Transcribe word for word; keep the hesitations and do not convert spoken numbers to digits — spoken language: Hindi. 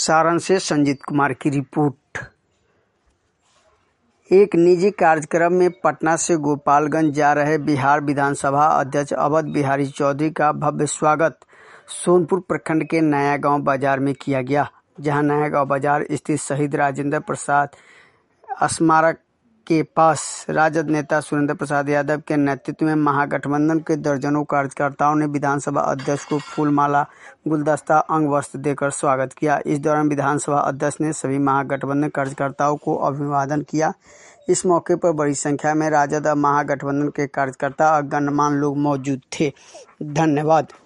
सारण से संजीत कुमार की रिपोर्ट। एक निजी कार्यक्रम में पटना से गोपालगंज जा रहे बिहार विधानसभा अध्यक्ष अवध बिहारी चौधरी का भव्य स्वागत सोनपुर प्रखंड के नया गांव बाजार में किया गया, जहां नया गांव बाजार स्थित शहीद राजेंद्र प्रसाद स्मारक के पास राजद नेता सुरेंद्र प्रसाद यादव के नेतृत्व में महागठबंधन के दर्जनों कार्यकर्ताओं ने विधानसभा अध्यक्ष को फूलमाला, गुलदस्ता, अंग वस्त्र देकर स्वागत किया। इस दौरान विधानसभा अध्यक्ष ने सभी महागठबंधन कार्यकर्ताओं को अभिवादन किया। इस मौके पर बड़ी संख्या में राजद और महागठबंधन के कार्यकर्ता और गणमान्य लोग मौजूद थे। धन्यवाद।